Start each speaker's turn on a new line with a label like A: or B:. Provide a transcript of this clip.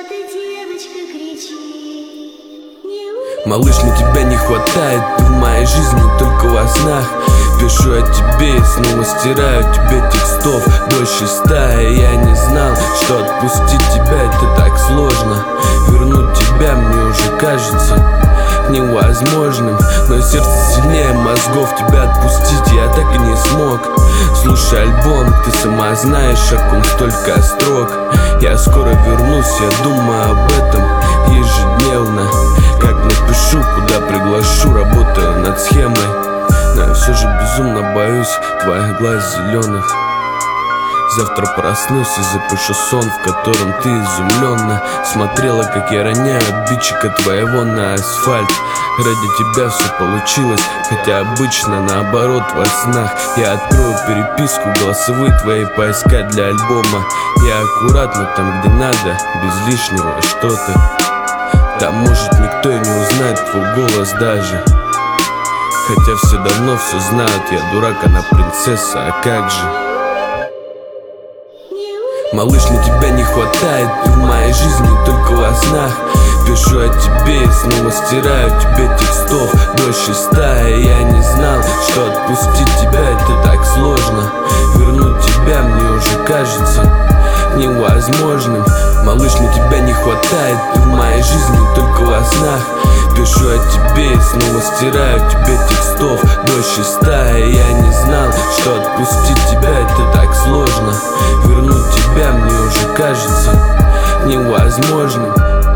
A: ты, девочка, кричи.
B: Малыш, мне тебя не хватает, ты в моей жизни только во снах. Пишу о тебе и снова стираю тебе текстов больше 100. Я не знал, что отпустить тебя это так сложно. Вернуть тебя мне уже кажется невозможным, но сердце сильнее мозгов, тебя отпустить я так и не смог. Слушай альбом, ты сама знаешь, о ком столько строк. Я скоро вернусь, я думаю об этом ежедневно. Как напишу, куда приглашу, работаю над схемой. Но я все же безумно боюсь твоих глаз зеленых. Завтра проснусь и запишу сон, в котором ты изумленно смотрела, как я роняю обидчика твоего на асфальт. Ради тебя все получилось, хотя обычно наоборот во снах. Я открою переписку, голосовые твои поискать для альбома. Я аккуратно там, где надо, без лишнего что-то. Там может никто и не узнает твой голос даже. Хотя все давно все знают, я дурак, она принцесса, а как же? Малыш, мне тебя не хватает, ты в моей жизни только во снах. Пишу о тебе и снова стираю тебе текстов больше 100. Я не знал, что отпустить тебя это так сложно. Вернуть тебя мне уже кажется невозможным. Малыш, мне тебя не хватает, ты в моей жизни только во снах. Пишу о тебе и снова стираю тебе текстов больше 100. Я не знал, что отпустить тебя это так сложно. Вернуть тебя мне уже кажется невозможным.